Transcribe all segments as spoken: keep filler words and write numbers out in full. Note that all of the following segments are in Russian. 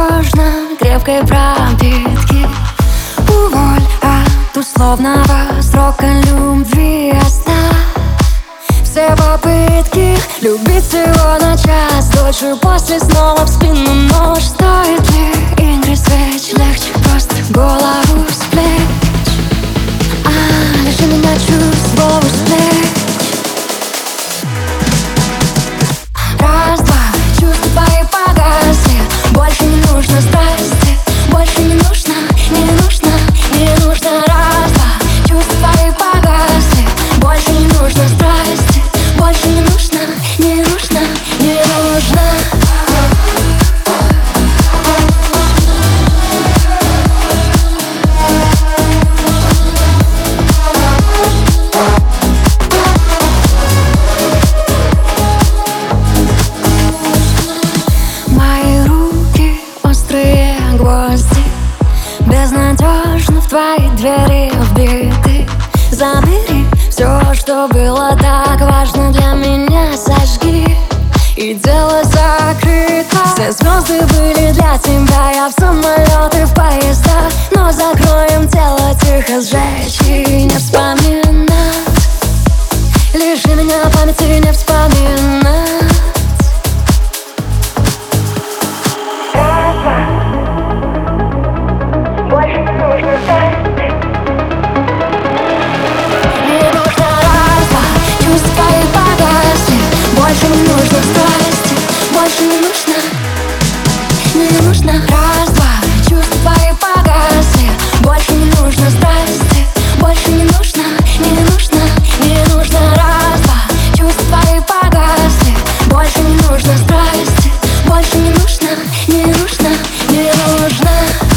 безнадежно крепкой пропитки. Уволь от условного срока любви, оставь все попытки любить всего на час дольше. После снова в спину нож. Стоит ли игры свеч? Легче просто голову с плеч. А, лиши меня чувств, голову с плеч. Раз, два, чувства твои погасли. Больше не нужно страсти. Больше не нужно, не нужно, не нужно. Раз, два, чувства твои погасли. Больше не нужно страсти. Больше не нужно, не нужно, не нужно. Безнадежно в твои двери вбиты. Забери все, что было так важно для меня, сожги, и дело закрыто. Все звезды были для тебя, я в самолеты, в поезда. Но закроем тело, тихо сжечь и не вспоминать. Лиши меня памяти, не вспоминать. Больше не нужно страсти. Не нужно раз, два, чувства твои погасли. Больше не нужно страсти. Больше не нужно, не нужно. Раз, два, чувства твои погасли. Больше не нужно страсти. Больше не нужно, не нужно, не нужно. Раз, два, чувства твои погасли. Больше не нужно страсти. Больше не нужно, не нужно, не нужно.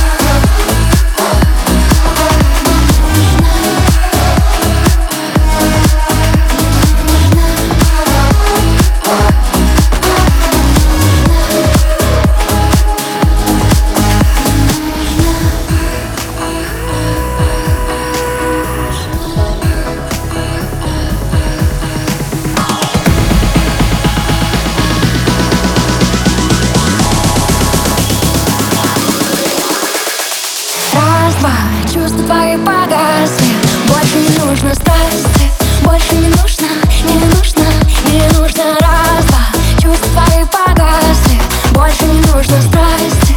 Чувства твои погасли. Больше не нужно страсти. Больше не нужно, не нужно, не нужно. Раз, два, чувства твои погасли. Больше не нужно страсти.